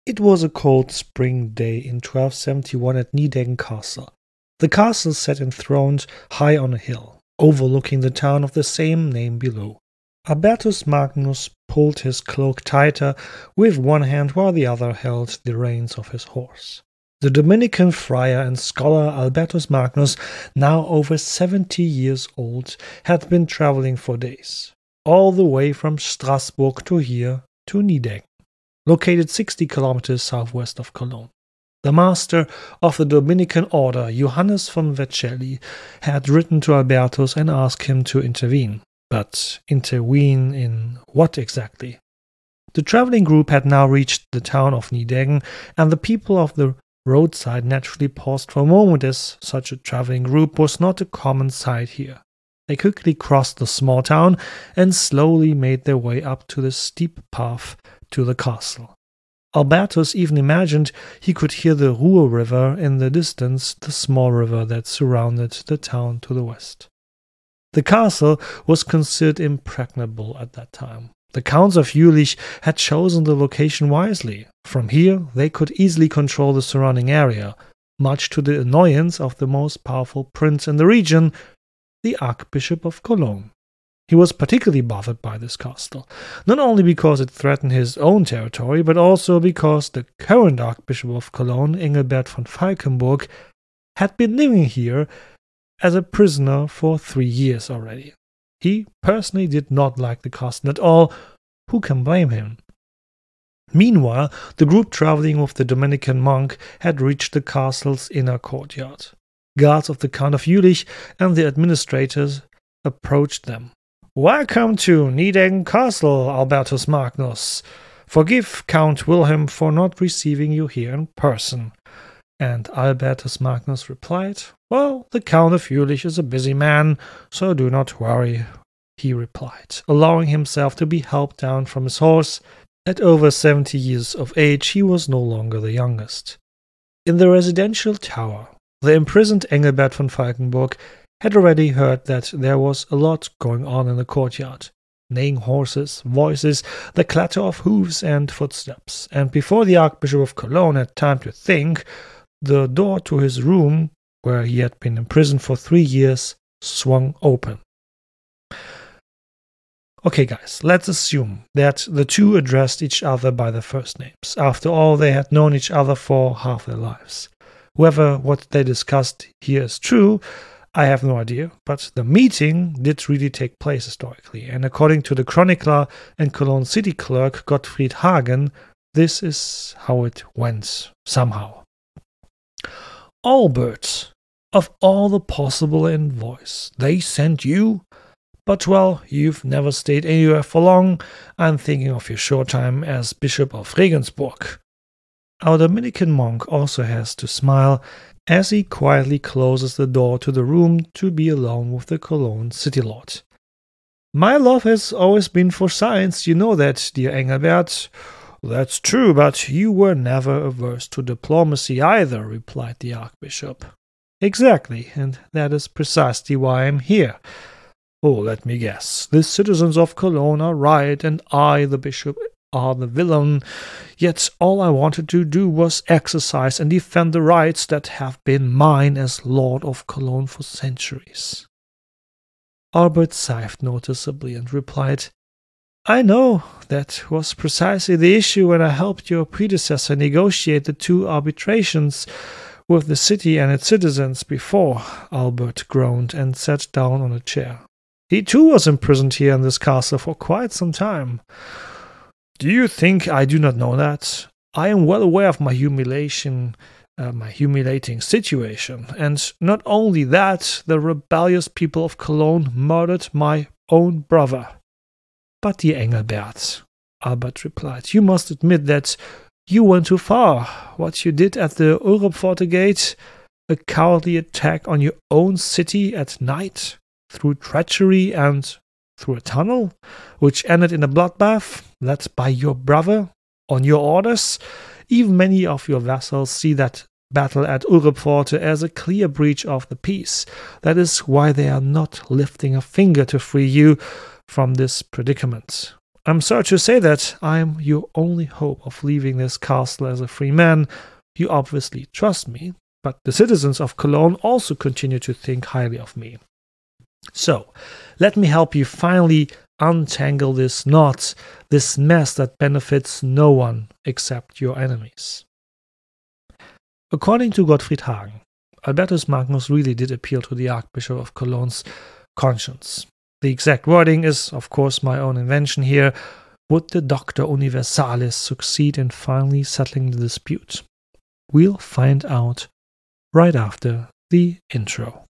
It was a cold spring day in 1271 at Nideggen Castle. The castle sat enthroned high on a hill, overlooking the town of the same name below. Albertus Magnus pulled his cloak tighter with one hand while the other held the reins of his horse. The Dominican friar and scholar Albertus Magnus, now over 70 years old, had been travelling for days, all the way from Strasbourg to here, to Nideggen, located 60 kilometers southwest of Cologne. The master of the Dominican order, Johannes von Vercelli, had written to Albertus and asked him to intervene. But intervene in what exactly? The travelling group had now reached the town of Nideggen, and the people of the roadside naturally paused for a moment, as such a travelling group was not a common sight here. They quickly crossed the small town and slowly made their way up to the steep path to the castle. Albertus even imagined he could hear the Ruhr River in the distance, the small river that surrounded the town to the west. The castle was considered impregnable at that time. The Counts of Jülich had chosen the location wisely. From here they could easily control the surrounding area, much to the annoyance of the most powerful prince in the region, the Archbishop of Cologne. He was particularly bothered by this castle, not only because it threatened his own territory, but also because the current Archbishop of Cologne, Engelbert von Falkenburg, had been living here as a prisoner for 3 years already. He personally did not like the castle at all. Who can blame him? Meanwhile, the group travelling with the Dominican monk had reached the castle's inner courtyard. Guards of the Count of Jülich and the administrators approached them. "Welcome to Nideggen Castle, Albertus Magnus. Forgive Count Wilhelm for not receiving you here in person." And Albertus Magnus replied, "Well, the Count of Jülich is a busy man, so do not worry," he replied, allowing himself to be helped down from his horse. At over 70 years of age, he was no longer the youngest. In the residential tower, the imprisoned Engelbert von Falkenburg had already heard that there was a lot going on in the courtyard. Neighing horses, voices, the clatter of hoofs and footsteps, and before the Archbishop of Cologne had time to think, the door to his room, where he had been imprisoned for 3 years, swung open. Okay, guys, let's assume that the two addressed each other by their first names. After all, they had known each other for half their lives. Whether what they discussed here is true, I have no idea, but the meeting did really take place historically, and according to the chronicler and Cologne city clerk Gottfried Hagen, this is how it went somehow. "Albert, of all the possible envoys, they sent you? But well, you've never stayed anywhere for long. I'm thinking of your short time as Bishop of Regensburg." Our Dominican monk also has to smile as he quietly closes the door to the room to be alone with the Cologne city lord. "My love has always been for science, you know that, dear Engelbert." "That's true, but you were never averse to diplomacy either," replied the Archbishop. "Exactly, and that is precisely why I'm here. Oh, let me guess. The citizens of Cologne are right, and I, the bishop, are the villain. Yet all I wanted to do was exercise and defend the rights that have been mine as Lord of Cologne for centuries." Albert sighed noticeably and replied, "I know, that was precisely the issue when I helped your predecessor negotiate the 2 arbitrations with the city and its citizens before." Albert groaned and sat down on a chair. "He too was imprisoned here in this castle for quite some time." "Do you think I do not know that? I am well aware of my humiliating situation, and not only that, the rebellious people of Cologne murdered my own brother." "But dear Engelbert," Albert replied, "you must admit that you went too far. What you did at the Europforte Gate, a cowardly attack on your own city at night, through treachery and through a tunnel, which ended in a bloodbath led by your brother, on your orders. Even many of your vassals see that battle at Europforte as a clear breach of the peace. That is why they are not lifting a finger to free you from this predicament. I'm sorry to say that I'm your only hope of leaving this castle as a free man. You obviously trust me, but the citizens of Cologne also continue to think highly of me. So, let me help you finally untangle this knot, this mess that benefits no one except your enemies. According to Gottfried Hagen, Albertus Magnus really did appeal to the Archbishop of Cologne's conscience. The exact wording is, of course, my own invention here. Would the Doctor Universalis succeed in finally settling the dispute? We'll find out right after the intro.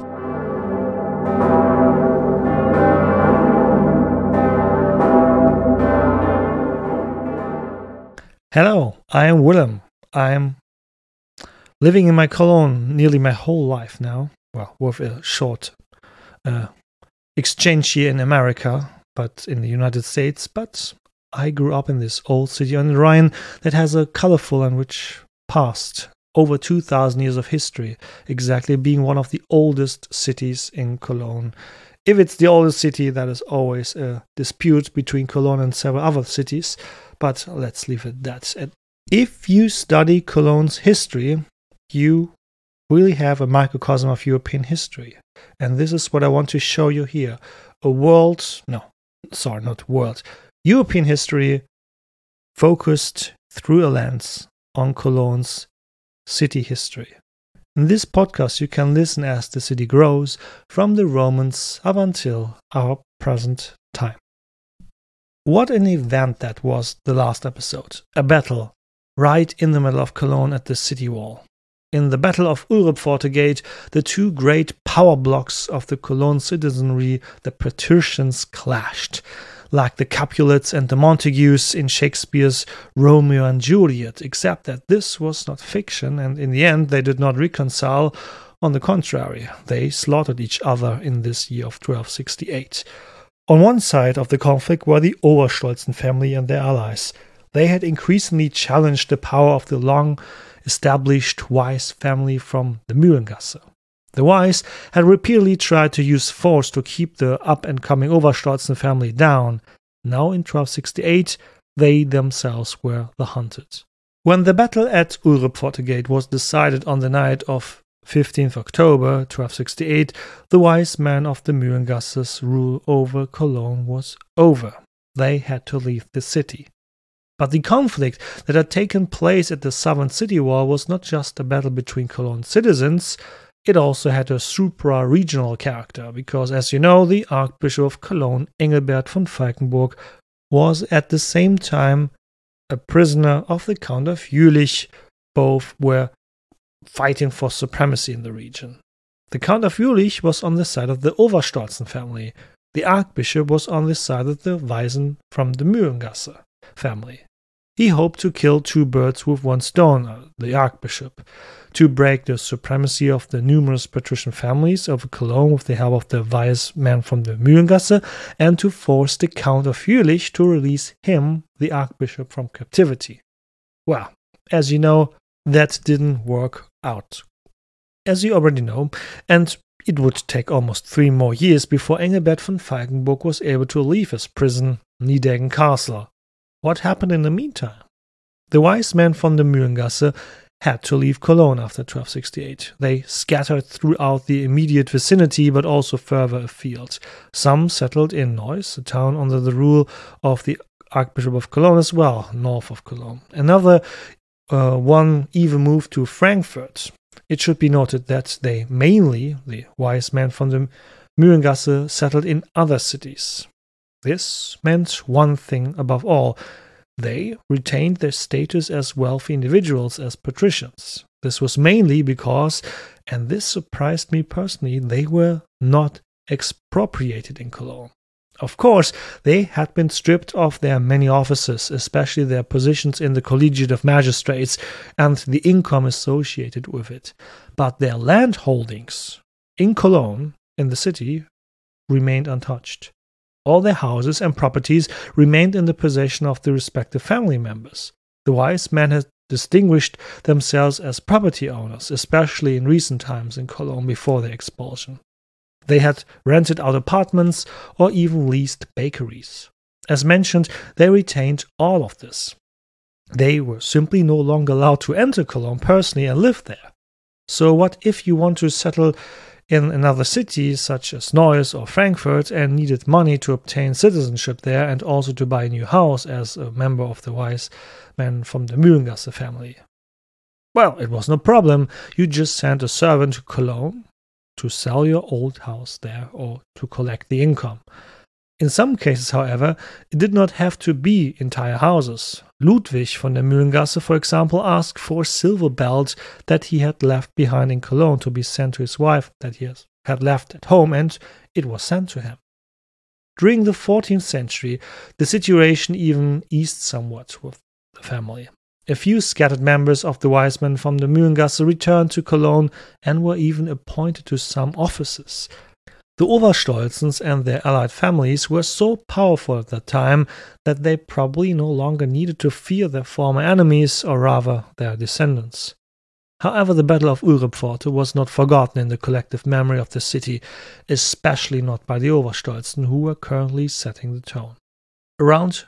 Hello, I am Willem. I'm living in my Cologne nearly my whole life now. Well, with a short exchange here in America, but in the United States. But I grew up in this old city on the Rhine that has a colorful and rich past, over 2,000 years of history, exactly being one of the oldest cities in Cologne. If it's the oldest city, that is always a dispute between Cologne and several other cities, but let's leave it at that. And if you study Cologne's history, you really have a microcosm of European history. And this is what I want to show you here. European history focused through a lens on Cologne's city history. In this podcast, you can listen as the city grows from the Romans up until our present time. What an event that was, the last episode. A battle right in the middle of Cologne at the city wall. In the Battle of Ulrichfortegate, the two great power blocks of the Cologne citizenry, the patricians, clashed, like the Capulets and the Montagues in Shakespeare's Romeo and Juliet, except that this was not fiction, and in the end they did not reconcile. On the contrary, they slaughtered each other in this year of 1268. On one side of the conflict were the Oberstolzen family and their allies. They had increasingly challenged the power of the long-established Weiss family from the Mühlengasse. The Weiss had repeatedly tried to use force to keep the up-and-coming Oberstolzen family down. Now in 1268, they themselves were the hunted. When the battle at Ulrichfortegate was decided on the night of 15th October 1268, the wise man of the Mühlengasse's rule over Cologne was over. They had to leave the city. But the conflict that had taken place at the southern city wall was not just a battle between Cologne citizens, it also had a supra-regional character, because, as you know, the Archbishop of Cologne, Engelbert von Falkenburg, was at the same time a prisoner of the Count of Jülich. Both were fighting for supremacy in the region. The Count of Jülich was on the side of the Oberstolzen family. The Archbishop was on the side of the Weisen from the Mühlengasse family. He hoped to kill two birds with one stone, the Archbishop, to break the supremacy of the numerous patrician families of Cologne with the help of the wise man from the Mühlengasse, and to force the Count of Jülich to release him, the Archbishop, from captivity. Well, as you know, that didn't work out, as you already know, and it would take almost 3 more years before Engelbert von Falkenburg was able to leave his prison, Nideggen Castle. What happened in the meantime? The wise men from the Mühlengasse had to leave Cologne after 1268. They scattered throughout the immediate vicinity, but also further afield. Some settled in Neuss, a town under the rule of the Archbishop of Cologne as well, north of Cologne. Another one even moved to Frankfurt. It should be noted that they mainly, the wise men from the Mühlengasse, settled in other cities. This meant one thing above all. They retained their status as wealthy individuals, as patricians. This was mainly because, and this surprised me personally, they were not expropriated in Cologne. Of course, they had been stripped of their many offices, especially their positions in the Collegiate of Magistrates and the income associated with it. But their land holdings in Cologne, in the city, remained untouched. All their houses and properties remained in the possession of the respective family members. The wise men had distinguished themselves as property owners, especially in recent times in Cologne before their expulsion. They had rented out apartments or even leased bakeries. As mentioned, they retained all of this. They were simply no longer allowed to enter Cologne personally and live there. So what if you want to settle in another city such as Neuss or Frankfurt and needed money to obtain citizenship there and also to buy a new house as a member of the wise men from the Mühlengasse family? Well, it was no problem. You just sent a servant to Cologne to sell your old house there or to collect the income. In some cases, however, it did not have to be entire houses. Ludwig von der Mühlengasse, for example, asked for a silver belt that he had left behind in Cologne to be sent to his wife that he had left at home, and it was sent to him. During the 14th century, the situation even eased somewhat with the family. A few scattered members of the wise men from the Mühlengasse returned to Cologne and were even appointed to some offices. The Oberstolzens and their allied families were so powerful at that time that they probably no longer needed to fear their former enemies, or rather their descendants. However, the Battle of Ulrichpforte was not forgotten in the collective memory of the city, especially not by the Oberstolzen, who were currently setting the tone. Around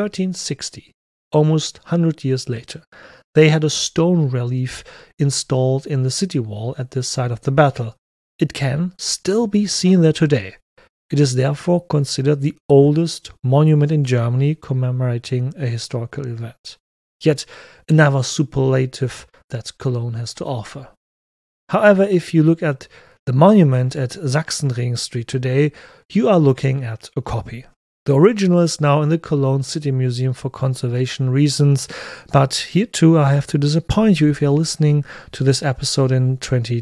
1360, almost 100 years later, they had a stone relief installed in the city wall at the site of the battle. It can still be seen there today. It is therefore considered the oldest monument in Germany commemorating a historical event. Yet another superlative that Cologne has to offer. However, if you look at the monument at Sachsenring Street today, you are looking at a copy. The original is now in the Cologne City Museum for conservation reasons, but here too I have to disappoint you if you're listening to this episode in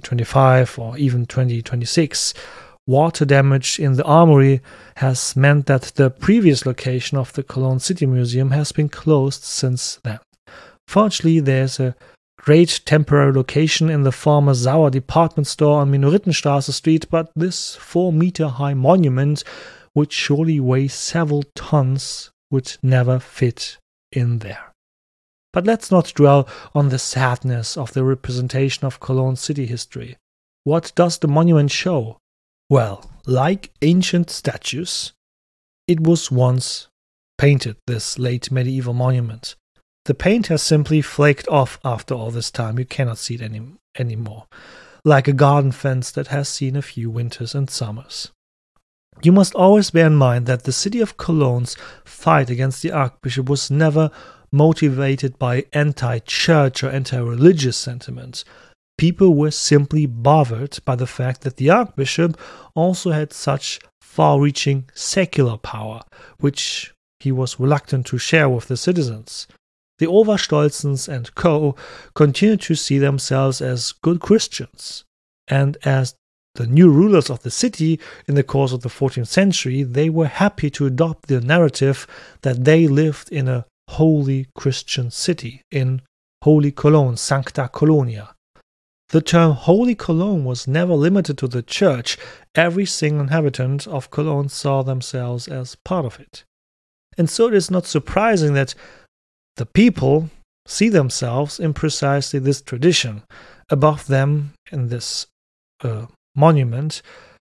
2025 or even 2026. Water damage in the armory has meant that the previous location of the Cologne City Museum has been closed since then. Fortunately, there's a great temporary location in the former Sauer department store on Minorittenstraße Street, but this 4-meter-high monument, which surely weighs several tons, would never fit in there. But let's not dwell on the sadness of the representation of Cologne city history. What does the monument show? Well, like ancient statues, it was once painted, this late medieval monument. The paint has simply flaked off after all this time. You cannot see it anymore. Like a garden fence that has seen a few winters and summers. You must always bear in mind that the city of Cologne's fight against the Archbishop was never motivated by anti-church or anti-religious sentiments. People were simply bothered by the fact that the Archbishop also had such far-reaching secular power, which he was reluctant to share with the citizens. The Oberstolzens and co. continued to see themselves as good Christians, and as the new rulers of the city in the course of the 14th century, they were happy to adopt the narrative that they lived in a holy Christian city, in Holy Cologne, Sancta Colonia. The term Holy Cologne was never limited to the church. Every single inhabitant of Cologne saw themselves as part of it. And so it is not surprising that the people see themselves in precisely this tradition. Above them, in this monument,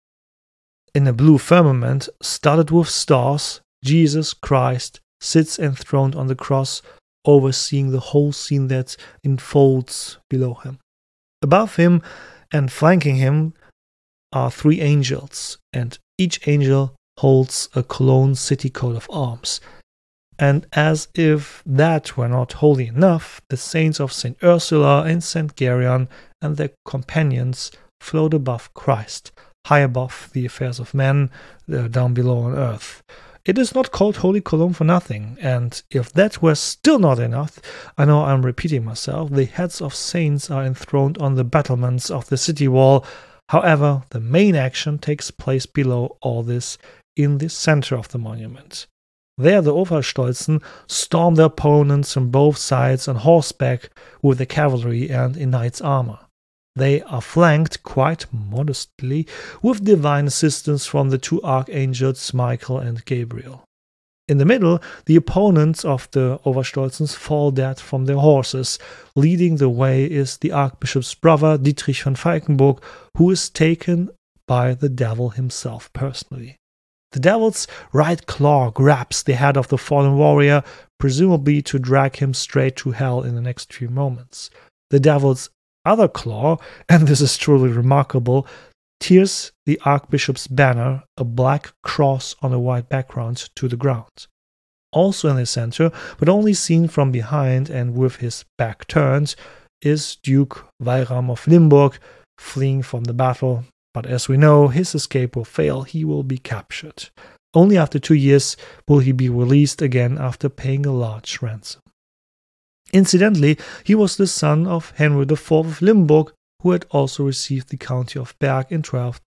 in a blue firmament studded with stars, Jesus Christ sits enthroned on the cross, overseeing the whole scene that unfolds below him. Above him and flanking him are 3 angels, and each angel holds a Cologne city coat of arms. And as if that were not holy enough, the saints of St. Ursula and St. Gereon and their companions float above Christ, high above the affairs of men, down below on earth. It is not called Holy Cologne for nothing, and if that were still not enough, I know I'm repeating myself, the heads of saints are enthroned on the battlements of the city wall. However, the main action takes place below all this, in the center of the monument. There the Oberstolzen storm their opponents on both sides on horseback with the cavalry and in knight's armor. They are flanked, quite modestly, with divine assistance from the 2 archangels Michael and Gabriel. In the middle, the opponents of the Oberstolzens fall dead from their horses. Leading the way is the Archbishop's brother, Dietrich von Falkenburg, who is taken by the devil himself personally. The devil's right claw grabs the head of the fallen warrior, presumably to drag him straight to hell in the next few moments. The devil's other claw, and this is truly remarkable, tears the archbishop's banner, a black cross on a white background, to the ground. Also in the center, but only seen from behind and with his back turned, is Duke Walram of Limburg, fleeing from the battle. But as we know, his escape will fail. He will be captured. Only after 2 years will he be released again after paying a large ransom. Incidentally, he was the son of Henry IV of Limburg, who had also received the county of Berg in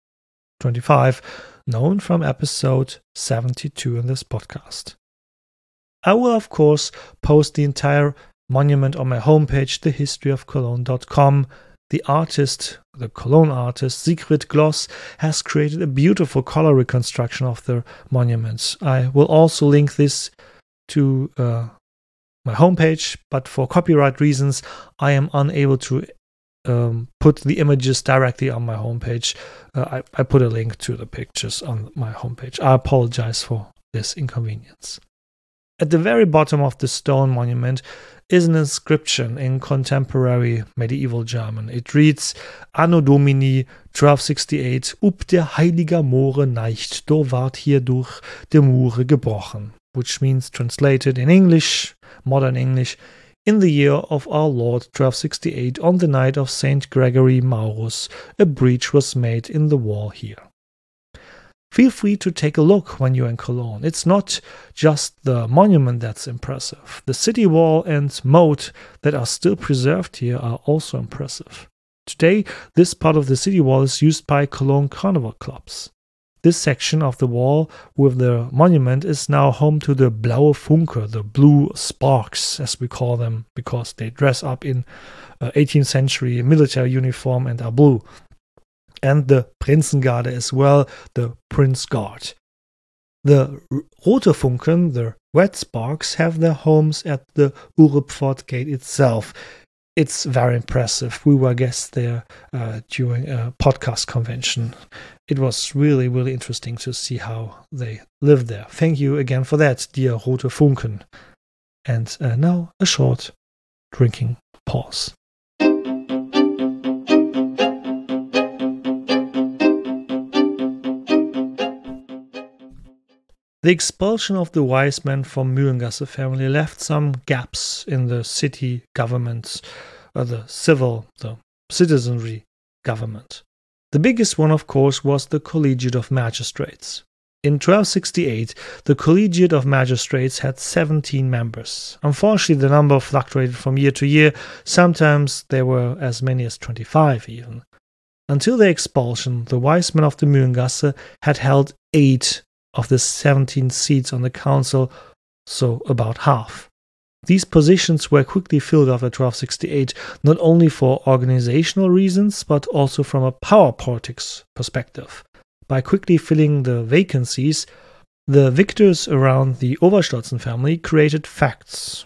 1225, known from episode 72 in this podcast. I will, of course, post the entire monument on my homepage, thehistoryofcologne.com. The artist, the Cologne artist, Sigrid Gloss, has created a beautiful color reconstruction of the monument. I will also link this to my homepage, but for copyright reasons, I am unable to put the images directly on my homepage. I put a link to the pictures on my homepage. I apologize for this inconvenience. At the very bottom of the stone monument is an inscription in contemporary medieval German. It reads, Anno Domini 1268, up der heiliger More neicht, do ward hierdurch de Mure gebrochen, which means, translated in English, modern English, in the year of our Lord 1268, on the night of Saint Gregory Maurus, a breach was made in the wall here. Feel free to take a look when you're in Cologne. It's not just the monument that's impressive. The city wall and moat that are still preserved here are also impressive. Today, this part of the city wall is used by Cologne carnival clubs. This section of the wall with the monument is now home to the Blaue Funke, the blue sparks, as we call them, because they dress up in 18th century military uniform and are blue. And the Prinzengarde as well, the Prince Guard. The Rote Funken, the red sparks, have their homes at the Urepfort Gate itself. It's very impressive. We were guests there during a podcast convention. It was really, really interesting to see how they live there. Thank you again for that, dear Rote Funken. And now a short drinking pause. The expulsion of the wise men from Mühlengasse family left some gaps in the city government, the citizenry government. The biggest one, of course, was the Collegiate of Magistrates. In 1268, the Collegiate of Magistrates had 17 members. Unfortunately, the number fluctuated from year to year. Sometimes there were as many as 25 even. Until their expulsion, the wise men of the Mühlengasse had held 8 of the 17 seats on the council, so about half. These positions were quickly filled after 1268, not only for organizational reasons, but also from a power politics perspective. By quickly filling the vacancies, the victors around the Oberstolzen family created facts.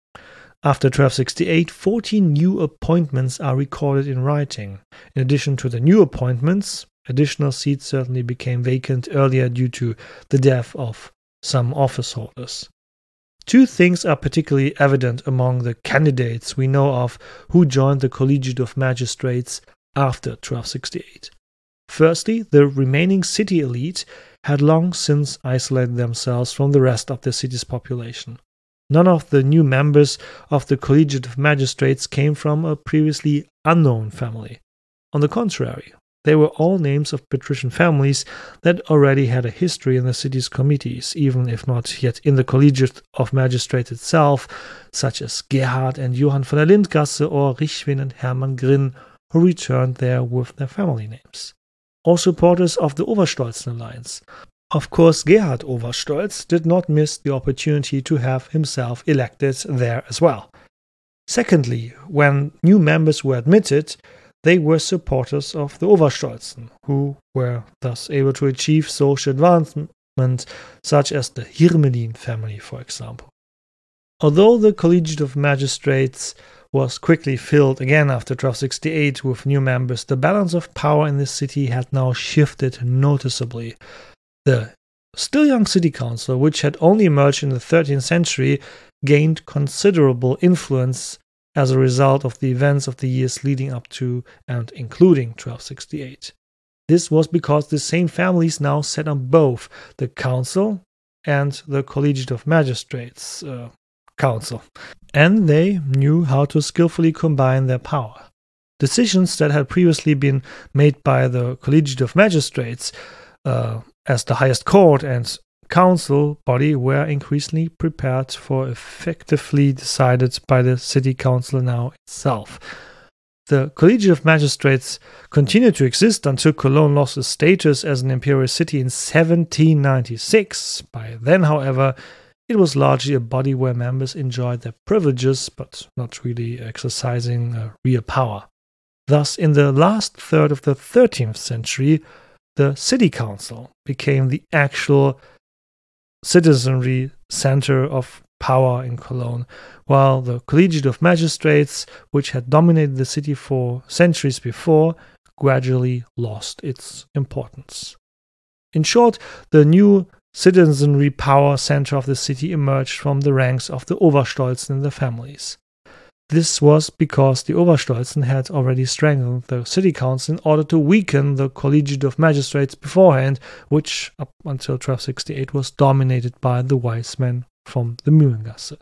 After 1268, 14 new appointments are recorded in writing. In addition to the new appointments, additional seats certainly became vacant earlier due to the death of some office holders. Two things are particularly evident among the candidates we know of who joined the Collegiate of Magistrates after 1268. Firstly, the remaining city elite had long since isolated themselves from the rest of the city's population. None of the new members of the Collegiate of Magistrates came from a previously unknown family. On the contrary, they were all names of patrician families that already had a history in the city's committees, even if not yet in the Collegiate of Magistrates itself, such as Gerhard and Johann von der Lindgasse or Richwin and Hermann Grinn, who returned there with their family names. All supporters of the Oberstolzen alliance. Of course, Gerhard Oberstolz did not miss the opportunity to have himself elected there as well. Secondly, when new members were admitted, they were supporters of the Oberstolzen, who were thus able to achieve social advancement, such as the Hirmelin family, for example. Although the Collegiate of Magistrates was quickly filled again after 1268 with new members, the balance of power in the city had now shifted noticeably. The still young city council, which had only emerged in the 13th century, gained considerable influence as a result of the events of the years leading up to and including 1268. This was because the same families now sat on both the council and the Collegiate of Magistrates council, and they knew how to skillfully combine their power. Decisions that had previously been made by the Collegiate of Magistrates as the highest court and council body were increasingly prepared for effectively decided by the city council now itself. The Collegiate of Magistrates continued to exist until Cologne lost its status as an imperial city in 1796. By then, however, it was largely a body where members enjoyed their privileges but not really exercising real power. Thus, in the last third of the 13th century, the city council became the actual citizenry center of power in Cologne, while the Collegiate of Magistrates, which had dominated the city for centuries before, gradually lost its importance. In short, the new citizenry power center of the city emerged from the ranks of the Oberstolzen and the families. This was because the Oberstolzen had already strengthened the city council in order to weaken the Collegiate of Magistrates beforehand, which up until 1268 was dominated by the wise men from the Mühlengasse.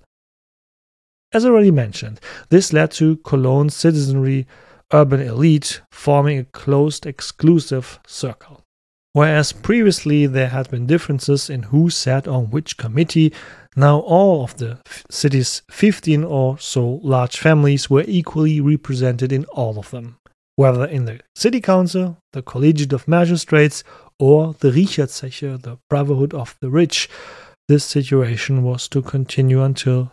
As already mentioned, this led to Cologne's citizenry urban elite forming a closed exclusive circle. Whereas previously there had been differences in who sat on which committee, now all of the city's 15 or so large families were equally represented in all of them, whether in the city council, the Collegiate of Magistrates, or the Riecherzeche, the Brotherhood of the Rich. This situation was to continue until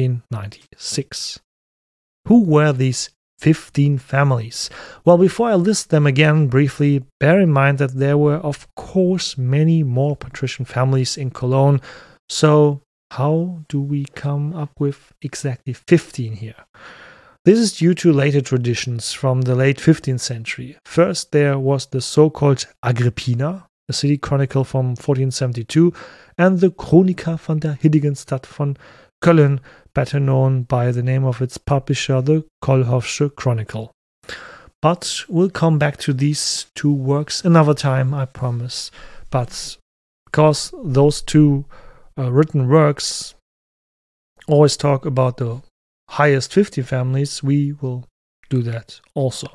1396. Who were these 15 families? Well, before I list them again briefly, bear in mind that there were of course many more patrician families in Cologne, so how do we come up with exactly 15 here? This is due to later traditions from the late 15th century. First, there was the so-called Agrippina, a city chronicle from 1472, and the Chronica von der Heiligenstadt von Köln, better known by the name of its publisher, the Kohlhoffsche Chronicle. But we'll come back to these two works another time, I promise. But because those two written works always talk about the highest 50 families, we will do that also.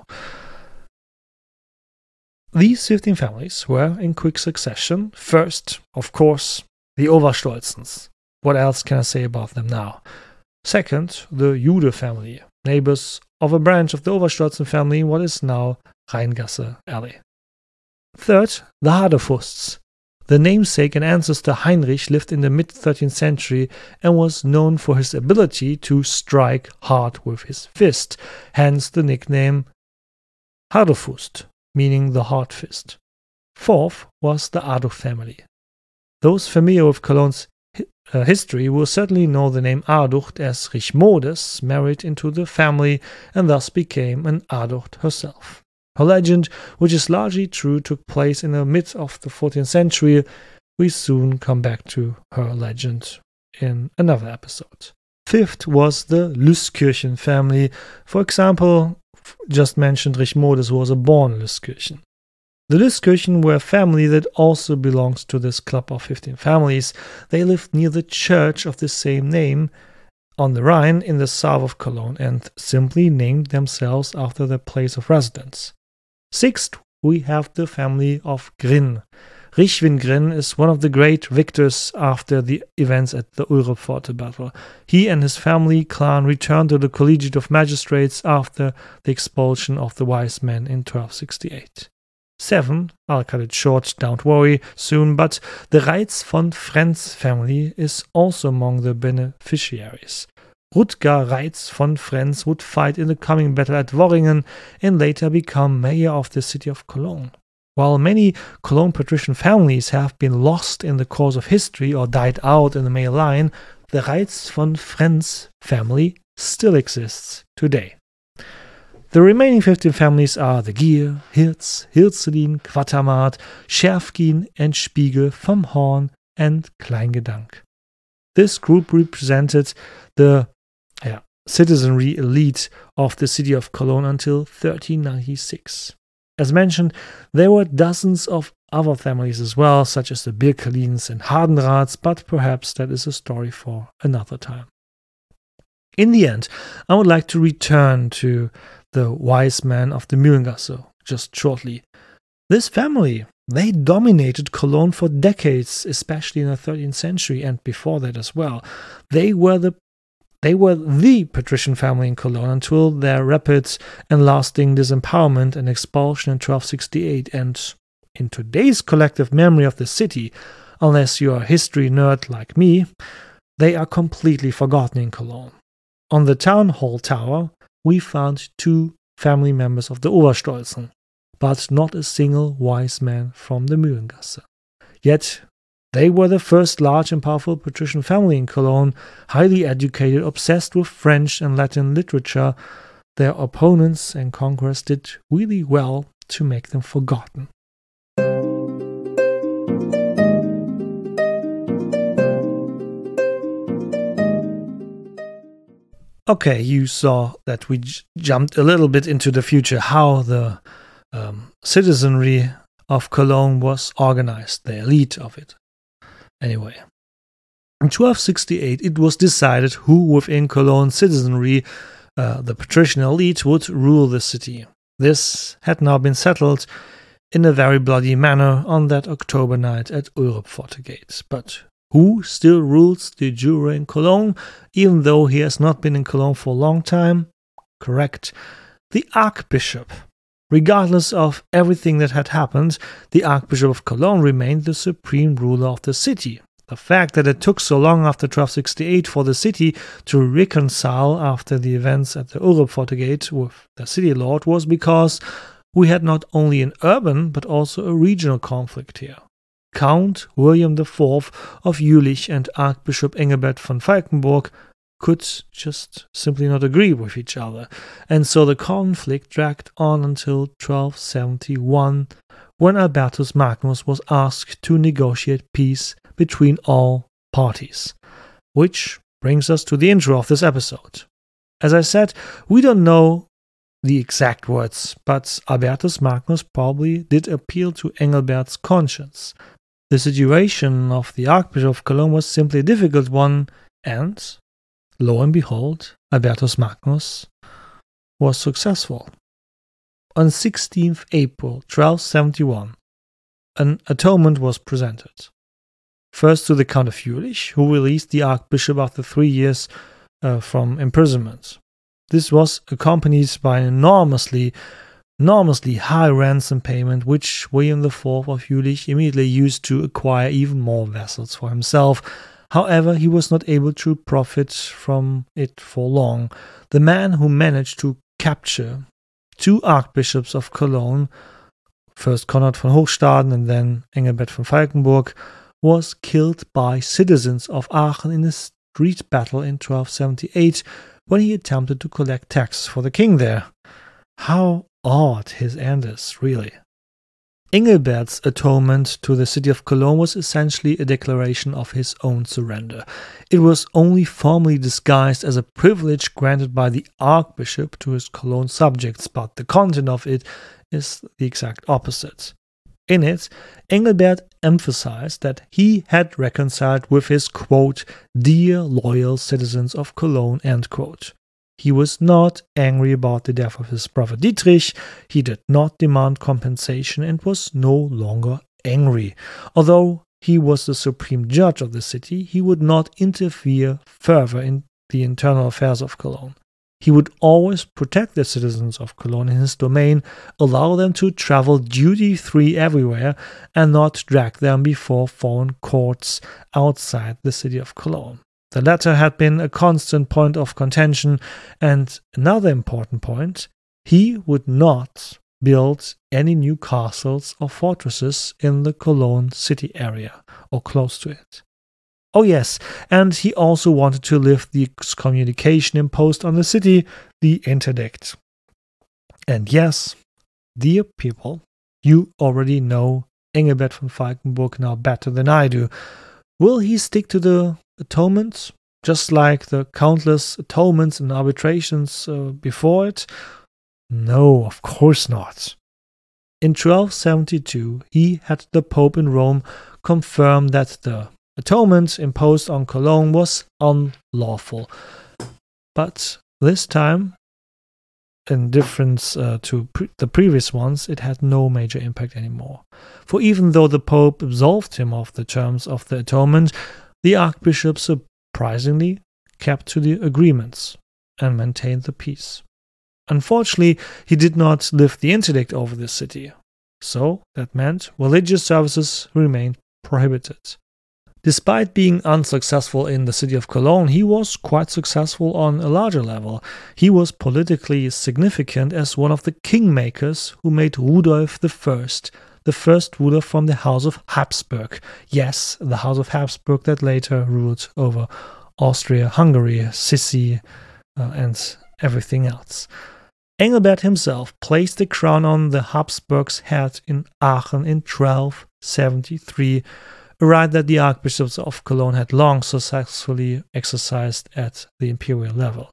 These 15 families were in quick succession. First, of course, the Oberstolzens. What else can I say about them now? Second, the Jude family, neighbors of a branch of the Oberstolzen family in what is now Rheingasse Alley. Third, the Haderfusts. The namesake and ancestor Heinrich lived in the mid-13th century and was known for his ability to strike hard with his fist, hence the nickname Haderfust, meaning the hard fist. Fourth was the Aduch family. Those familiar with Cologne's history will certainly know the name Aducht, as Richmodes married into the family and thus became an Aducht herself. Her legend, which is largely true, took place in the mid of the 14th century. We soon come back to her legend in another episode. Fifth was the Lüskirchen family. For example, just mentioned Richmodes was a born Lüskirchen. The Lüskirchen were a family that also belongs to this club of 15 families. They lived near the church of the same name on the Rhine in the south of Cologne and simply named themselves after their place of residence. Sixth, we have the family of Grin. Richwin Grin is one of the great victors after the events at the Ulrichpforte battle. He and his family clan returned to the Collegiate of Magistrates after the expulsion of the wise men in 1268. 7, I'll cut it short, don't worry, soon, but the Reitz von Frenz family is also among the beneficiaries. Rutger Reitz von Frenz would fight in the coming battle at Worringen and later become mayor of the city of Cologne. While many Cologne patrician families have been lost in the course of history or died out in the male line, the Reitz von Frenz family still exists today. The remaining 15 families are the Gier, Hirz, Hirzelin, Quatermatt, Scherfkin and Spiegel, vom Horn and Kleingedank. This group represented the citizenry elite of the city of Cologne until 1396. As mentioned, there were dozens of other families as well, such as the Birkelins and Hardenraths, but perhaps that is a story for another time. In the end, I would like to return to the wise men of the Mühlengasse just shortly. This family, they dominated Cologne for decades, especially in the 13th century and before that as well. They were the patrician family in Cologne until their rapid and lasting disempowerment and expulsion in 1268. And in today's collective memory of the city, unless you are a history nerd like me, they are completely forgotten in Cologne. On the town hall tower, we found 2 family members of the Oberstolzen, but not a single wise man from the Mühlengasse. Yet, they were the first large and powerful patrician family in Cologne, highly educated, obsessed with French and Latin literature. Their opponents and conquerors did really well to make them forgotten. Okay, you saw that we jumped a little bit into the future, how the citizenry of Cologne was organized, the elite of it. Anyway, in 1268 it was decided who within Cologne's citizenry, the patrician elite, would rule the city. This had now been settled in a very bloody manner on that October night at Ulrepforte Gate. But who still rules de jure in Cologne, even though he has not been in Cologne for a long time? Correct, the Archbishop. Regardless of everything that had happened, the Archbishop of Cologne remained the supreme ruler of the city. The fact that it took so long after 1268 for the city to reconcile after the events at the Ulrepforte Gate with the city lord was because we had not only an urban but also a regional conflict here. Count William IV of Jülich and Archbishop Engelbert von Falkenburg could just simply not agree with each other, and so the conflict dragged on until 1271, when Albertus Magnus was asked to negotiate peace between all parties. Which brings us to the intro of this episode. As I said, we don't know the exact words, but Albertus Magnus probably did appeal to Engelbert's conscience. The situation of the Archbishop of Cologne was simply a difficult one, and, lo and behold, Albertus Magnus was successful. On 16th April 1271, an atonement was presented. First to the Count of Jülich, who released the Archbishop after 3 years from imprisonment. This was accompanied by an enormously high ransom payment, which William IV of Jülich immediately used to acquire even more vassals for himself. However, he was not able to profit from it for long. The man who managed to capture 2 archbishops of Cologne, first Konrad von Hochstaden and then Engelbert von Falkenburg, was killed by citizens of Aachen in a street battle in 1278 when he attempted to collect taxes for the king there. How odd his end is, really. Engelbert's atonement to the city of Cologne was essentially a declaration of his own surrender. It was only formally disguised as a privilege granted by the archbishop to his Cologne subjects, but the content of it is the exact opposite. In it, Engelbert emphasized that he had reconciled with his, quote, dear loyal citizens of Cologne, end quote. He was not angry about the death of his brother Dietrich, he did not demand compensation and was no longer angry. Although he was the supreme judge of the city, he would not interfere further in the internal affairs of Cologne. He would always protect the citizens of Cologne in his domain, allow them to travel duty-free everywhere, and not drag them before foreign courts outside the city of Cologne. The latter had been a constant point of contention, and another important point, he would not build any new castles or fortresses in the Cologne city area, or close to it. Oh yes, and he also wanted to lift the excommunication imposed on the city, the interdict. And yes, dear people, you already know Engelbert von Falkenburg now better than I do. Will he stick to the atonement, just like the countless atonements and arbitrations before it? No, of course not. In 1272, he had the Pope in Rome confirm that the atonement imposed on Cologne was unlawful. But this time, in difference to the previous ones, it had no major impact anymore. For even though the Pope absolved him of the terms of the atonement, the Archbishop surprisingly kept to the agreements and maintained the peace. Unfortunately, he did not lift the interdict over the city, so that meant religious services remained prohibited. Despite being unsuccessful in the city of Cologne, he was quite successful on a larger level. He was politically significant as one of the kingmakers who made Rudolf I, the first ruler from the House of Habsburg. Yes, the House of Habsburg that later ruled over Austria, Hungary, Sicily, and everything else. Engelbert himself placed the crown on the Habsburgs' head in Aachen in 1273, a right that the archbishops of Cologne had long successfully exercised at the imperial level.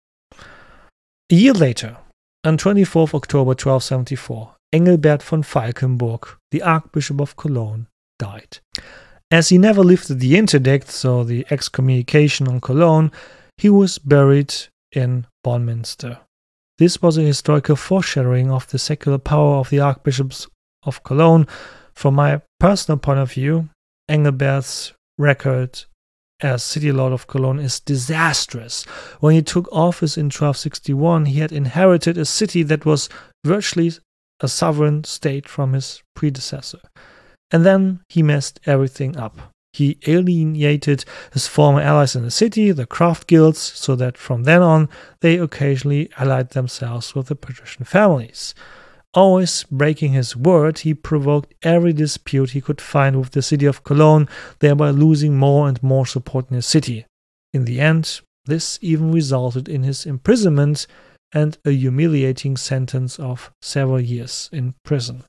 A year later, on 24th October 1274, Engelbert von Falkenburg, the Archbishop of Cologne, died. As he never lifted the interdict, so the excommunication on Cologne, he was buried in Bonminster. This was a historical foreshadowing of the secular power of the archbishops of Cologne. From my personal point of view, Engelbert's record as city lord of Cologne is disastrous. When he took office in 1261, he had inherited a city that was virtually a sovereign state from his predecessor. And then he messed everything up. He alienated his former allies in the city, the craft guilds, so that from then on they occasionally allied themselves with the patrician families. Always breaking his word, he provoked every dispute he could find with the city of Cologne, thereby losing more and more support in his city. In the end, this even resulted in his imprisonment and a humiliating sentence of several years in prison.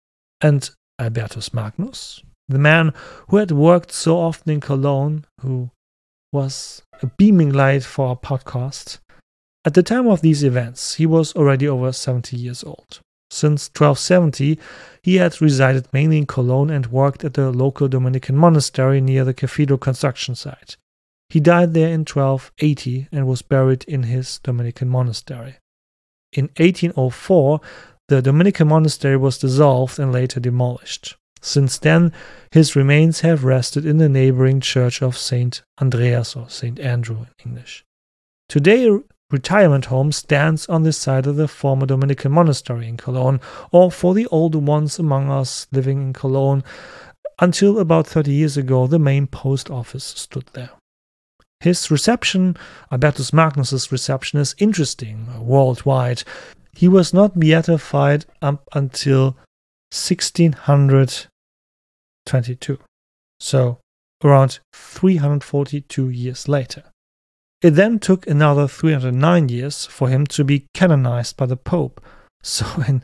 And Albertus Magnus, the man who had worked so often in Cologne, who was a beaming light for our podcast, at the time of these events, he was already over 70 years old. Since 1270, he had resided mainly in Cologne and worked at the local Dominican monastery near the cathedral construction site. He died there in 1280 and was buried in his Dominican monastery. In 1804, the Dominican monastery was dissolved and later demolished. Since then, his remains have rested in the neighboring church of St. Andreas, or St. Andrew in English. Today, a retirement home stands on the site of the former Dominican monastery in Cologne, or for the older ones among us living in Cologne, until about 30 years ago, the main post office stood there. His reception, Albertus Magnus's reception, is interesting worldwide. He was not beatified up until 1622, so around 342 years later. It then took another 309 years for him to be canonized by the Pope, so in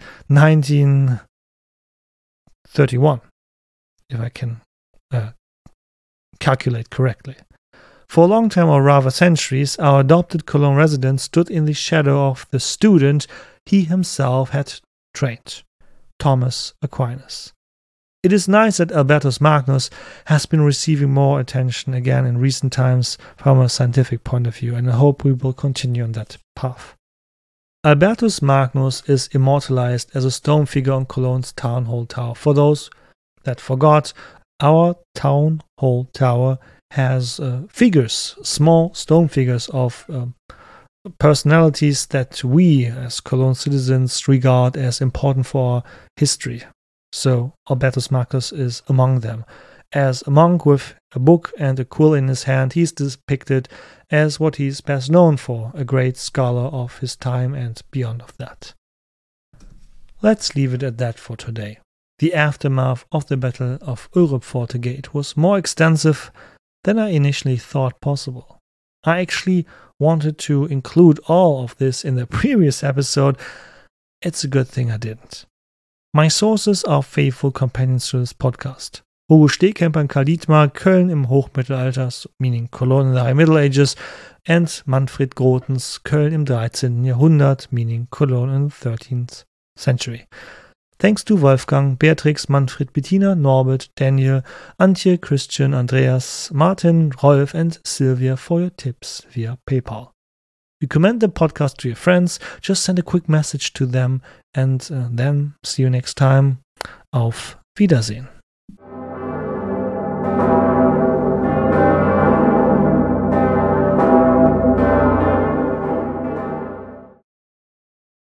1931, if I can calculate correctly. For a long time, or rather centuries, our adopted Cologne resident stood in the shadow of the student he himself had trained, Thomas Aquinas. It is nice that Albertus Magnus has been receiving more attention again in recent times from a scientific point of view, and I hope we will continue on that path. Albertus Magnus is immortalized as a stone figure on Cologne's Town Hall Tower. For those that forgot, our Town Hall Tower has figures, small stone figures of personalities that we as Cologne citizens regard as important for our history. So Albertus Magnus is among them. As a monk with a book and a quill in his hand, he's depicted as what he's best known for, a great scholar of his time and beyond of that. Let's leave it at that for today. The aftermath of the Battle of Ulrichpforte Gate was more extensive than I initially thought possible. I actually wanted to include all of this in the previous episode, it's a good thing I didn't. My sources are faithful companions to this podcast. Hugo Stehkemper in Karl Dietmar, Köln im Hochmittelalter, meaning Cologne in the High Middle Ages, and Manfred Grotens, Köln im 13. Jahrhundert, meaning Cologne in the 13th century. Thanks to Wolfgang, Beatrix, Manfred, Bettina, Norbert, Daniel, Antje, Christian, Andreas, Martin, Rolf, and Sylvia for your tips via PayPal. Recommend the podcast to your friends, just send a quick message to them, and then see you next time. Auf Wiedersehen.